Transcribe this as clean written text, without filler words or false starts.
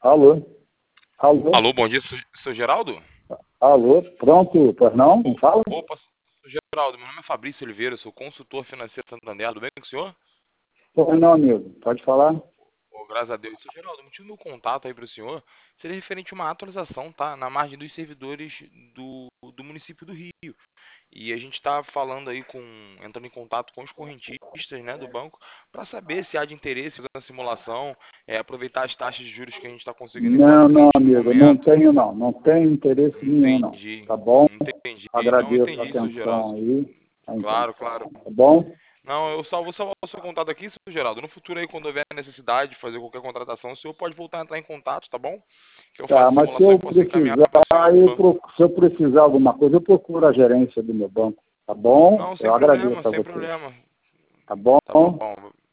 Alô? Alô? Alô, bom dia, seu Geraldo? Alô? Pronto? Pois não? Não fala? Opa, seu Geraldo, meu nome é Fabrício Oliveira, eu sou consultor financeiro Santander, tudo bem com o senhor? Pois não, amigo. Pode falar? Oh, graças a Deus. Seu Geraldo, o motivo do meu contato aí para o senhor seria referente a uma atualização, tá? Na margem dos servidores do município do Rio. E a gente está falando aí entrando em contato com os correntistas, né, do banco, para saber se há de interesse na simulação, aproveitar as taxas de juros que a gente está conseguindo Não, implantar não, neste amigo. Não momento. tenho, não. Não tenho interesse nenhum, não. Entendi, Tá bom? entendi. Não Agradeço a entendi, seu atenção Geraldo. aí, a Claro, claro. intenção. Tá bom? Não, vou salvar o seu contato aqui, seu Geraldo. No futuro aí, quando houver necessidade de fazer qualquer contratação, o senhor pode voltar a entrar em contato, tá bom? Que eu Tá, faço mas se simulação e eu posso encaminhar precisar, para o senhor. se eu precisar alguma coisa, eu procuro a gerência do meu banco. Tá bom? Não, Eu sem agradeço a sem você. problema. Tá bom? Tá bom.